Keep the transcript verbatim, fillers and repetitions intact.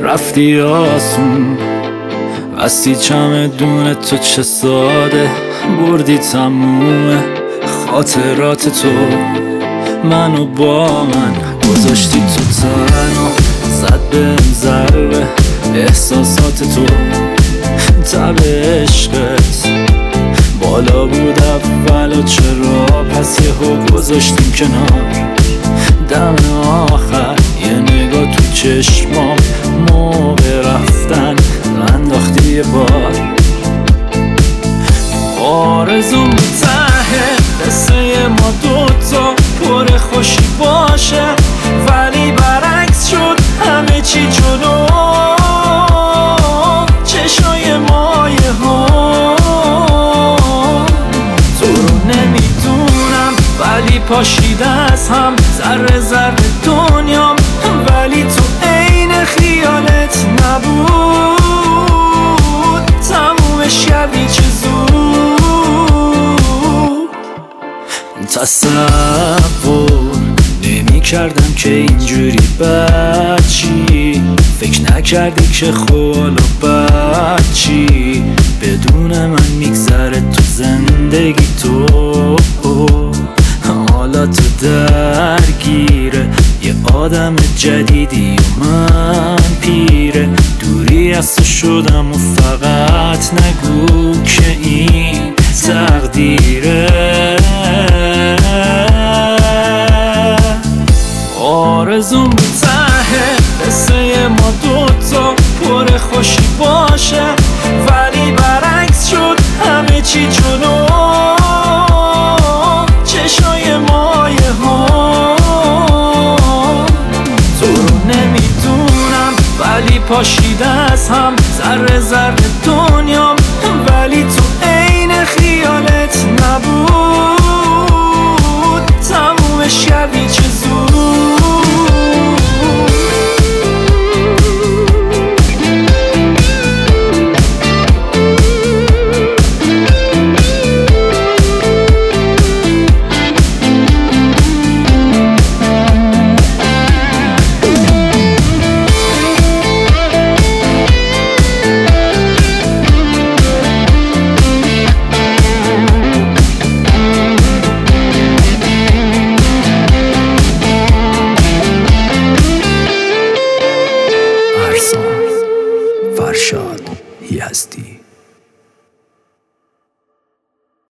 رفتی آسون، بستی چمدون تو چه ساده، بردی تموم خاطرات تو، منو با من گذاشتی تو تنها، زد بهم ضربه احساسات تو، تب عشقت بالا بود اولا، چرا پس یهو گذاشتیم کنار؟ دم آخر یه نگاه تو چشمام، موقع رفتن انداختی یه بار. آرزوم ته قصه ما دوتا پر خوشی باشه، ولی برعکس شد همه چی جلو، چشای مایه ها. تو رو نمیدونم ولی پاشیده از هم ذره ذره دنیام، ولی تو عین خیالت نبود، تمومش کردی چه زود. تصور نمی کردم که اینجوری بچی، فکر نکردی که خوالا بچی، بدون من میگذره تو زندگی تو، حالا تو درگیره یه آدم جدیدی و من پیره، دوری از تو شدم و فقط نگو که این تقدیره. آرزوم ته قصه ما دوتا پر خوشی باشه، ولی برعکس شد همه چی جلو،